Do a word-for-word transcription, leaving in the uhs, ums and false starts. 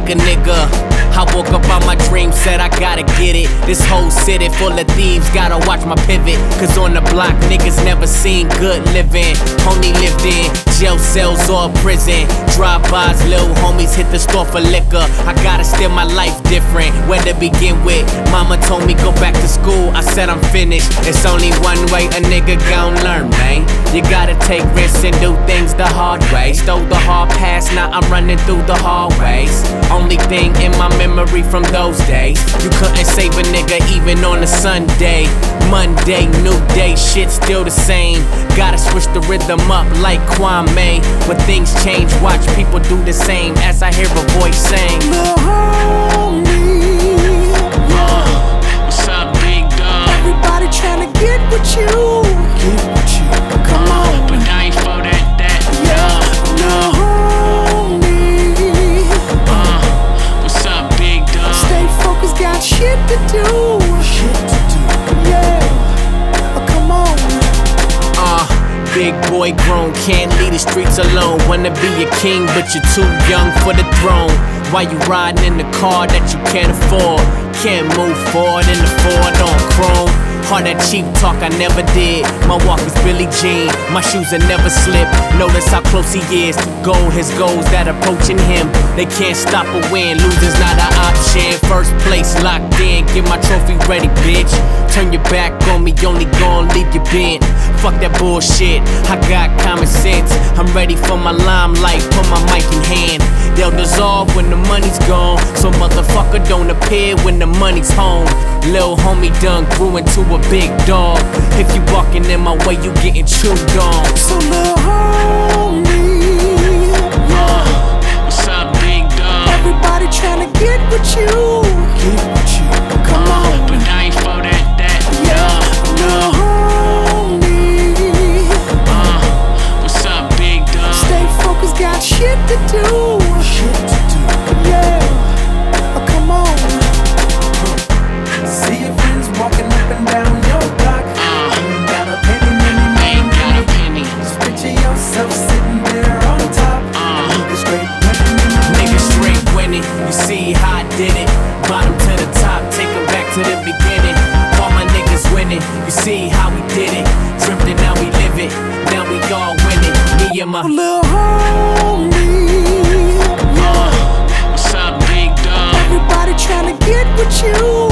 like a nigga. I woke up on my dream, said I gotta get it. This whole city full of thieves, gotta watch my pivot. Cause on the block, niggas never seen good living. Only lived in jail cells or prison. Drive-bys, little homies hit the store for liquor. I gotta steer my life different. Where to begin with? Mama told me go back to school, I said I'm finished. It's only one way a nigga gon' learn, man. You gotta take risks and do things the hard way. Stole the hard pass, now I'm running through the hallways. Only thing in my memory from those days, you couldn't save a nigga even on a Sunday. Monday, new day, shit still the same. Gotta switch the rhythm up like Kwame. When things change, watch people do the same. As I hear a voice saying, Lil' homie, uh, what's up, big dog? everybody tryna get with you. Get with you. Come uh, on. But I ain't for that, that, Yeah. Lil' homie, uh, what's up, big dog? stay focused, got shit to do. Shit to do. Yeah. Oh, come on. Uh, big boy grown, can't leave the streets alone. Wanna be a king, but you're too young for the throne. Why you riding in the car that you can't afford? Can't move forward in the Ford on chrome. All that cheap talk I never did. My walk is Billie Jean, my shoes will never slip. Notice how close he is to goal. His goals that approaching him, they can't stop a win. Losing's not an option. First place locked in, get my trophy ready, bitch. Turn your back on me, only gon' leave you bent. Fuck that bullshit, I got common sense. I'm ready for my limelight, put my mic in hand. They'll dissolve when the money's gone, so motherfucker don't appear when the money's home. Lil' homie done grew into a big dog. If you walking in my way, you getting chewed on. So lil' homie, Uh, what's up, big dog? everybody tryna get with you. Get with you. Come Uh, on. but I ain't for that, that, Yeah. Lil' homie, uh, what's up, big dog? stay focused, got shit to do. Shit to do. Yeah. Oh, come on. See your friends walking up and down your block. Uh, Ain't got a penny, penny, ain't got a penny. Just picture yourself sitting there on top. Uh, Niggas straight winning. Niggas straight winning, you see how I did it. Bottom to the top, take 'em back to the beginning. All my niggas winning, you see how we did it. Dreamt it, now we live it, now we all winning. Me and my Lil' homie, uh, what's up, big dog? everybody tryna get with you.